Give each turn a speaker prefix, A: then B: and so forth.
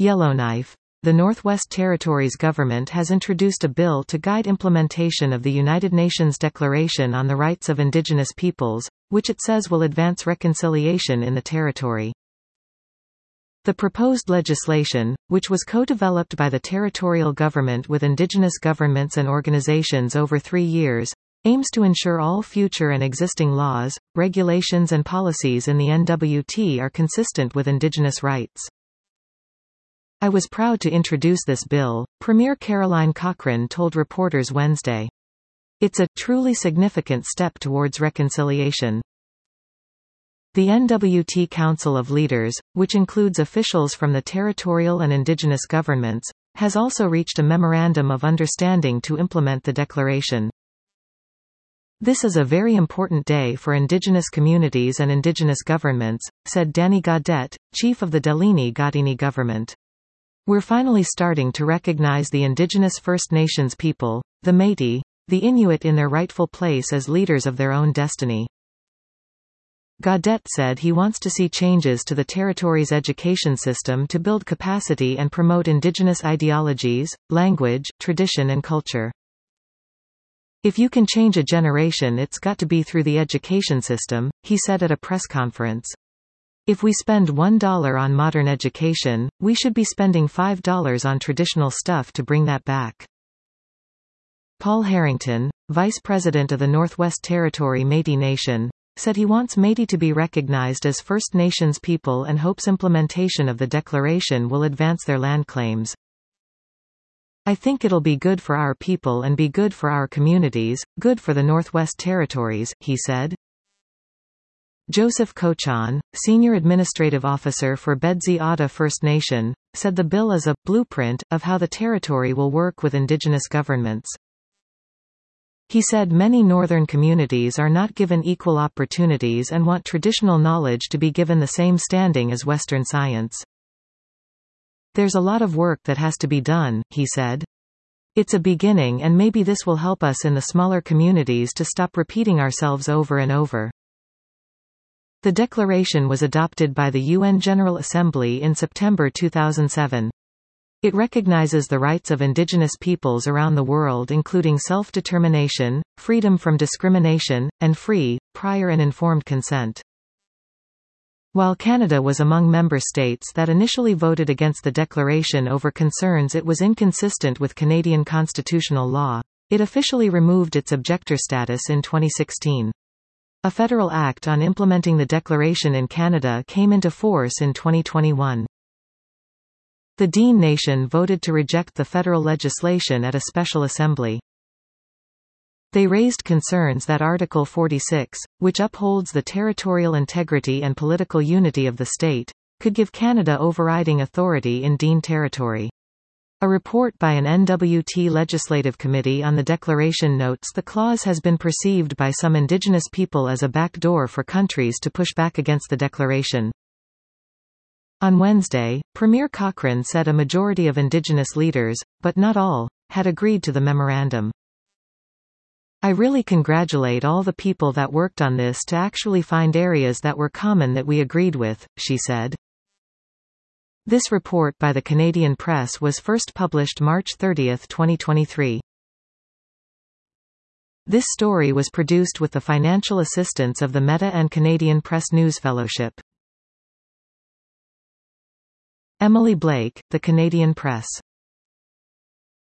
A: Yellowknife. The Northwest Territories government has introduced a bill to guide implementation of the United Nations Declaration on the Rights of Indigenous Peoples, which it says will advance reconciliation in the territory. The proposed legislation, which was co-developed by the territorial government with indigenous governments and organizations over 3 years, aims to ensure all future and existing laws, regulations and policies in the NWT are consistent with indigenous rights. I was proud to introduce this bill, Premier Caroline Cochrane told reporters Wednesday. It's a truly significant step towards reconciliation. The NWT Council of Leaders, which includes officials from the territorial and indigenous governments, has also reached a memorandum of understanding to implement the declaration. This is a very important day for indigenous communities and indigenous governments, said Danny Gaudette, chief of the Delini Gaudini government. We're finally starting to recognize the indigenous First Nations people, the Métis, the Inuit in their rightful place as leaders of their own destiny. Gaudette said he wants to see changes to the territory's education system to build capacity and promote indigenous ideologies, language, tradition and culture. If you can change a generation, it's got to be through the education system, he said at a press conference. If we spend $1 on modern education, we should be spending $5 on traditional stuff to bring that back. Paul Harrington, vice president of the Northwest Territory Métis Nation, said he wants Métis to be recognized as First Nations people and hopes implementation of the declaration will advance their land claims. I think it'll be good for our people and be good for our communities, good for the Northwest Territories, he said. Joseph Cochon, senior administrative officer for Bedzi Ata First Nation, said the bill is a blueprint of how the territory will work with indigenous governments. He said many northern communities are not given equal opportunities and want traditional knowledge to be given the same standing as Western science. There's a lot of work that has to be done, he said. It's a beginning and maybe this will help us in the smaller communities to stop repeating ourselves over and over. The declaration was adopted by the UN General Assembly in September 2007. It recognizes the rights of indigenous peoples around the world, including self-determination, freedom from discrimination, and free, prior and informed consent. While Canada was among member states that initially voted against the declaration over concerns it was inconsistent with Canadian constitutional law, it officially removed its objector status in 2016. A federal act on implementing the declaration in Canada came into force in 2021. The Dene Nation voted to reject the federal legislation at a special assembly. They raised concerns that Article 46, which upholds the territorial integrity and political unity of the state, could give Canada overriding authority in Dene territory. A report by an NWT legislative committee on the declaration notes the clause has been perceived by some Indigenous people as a backdoor for countries to push back against the declaration. On Wednesday, Premier Cochrane said a majority of Indigenous leaders, but not all, had agreed to the memorandum. I really congratulate all the people that worked on this to actually find areas that were common that we agreed with, she said. This report by the Canadian Press was first published March 30, 2023. This story was produced with the financial assistance of the Meta and Canadian Press News Fellowship. Emily Blake, The Canadian Press.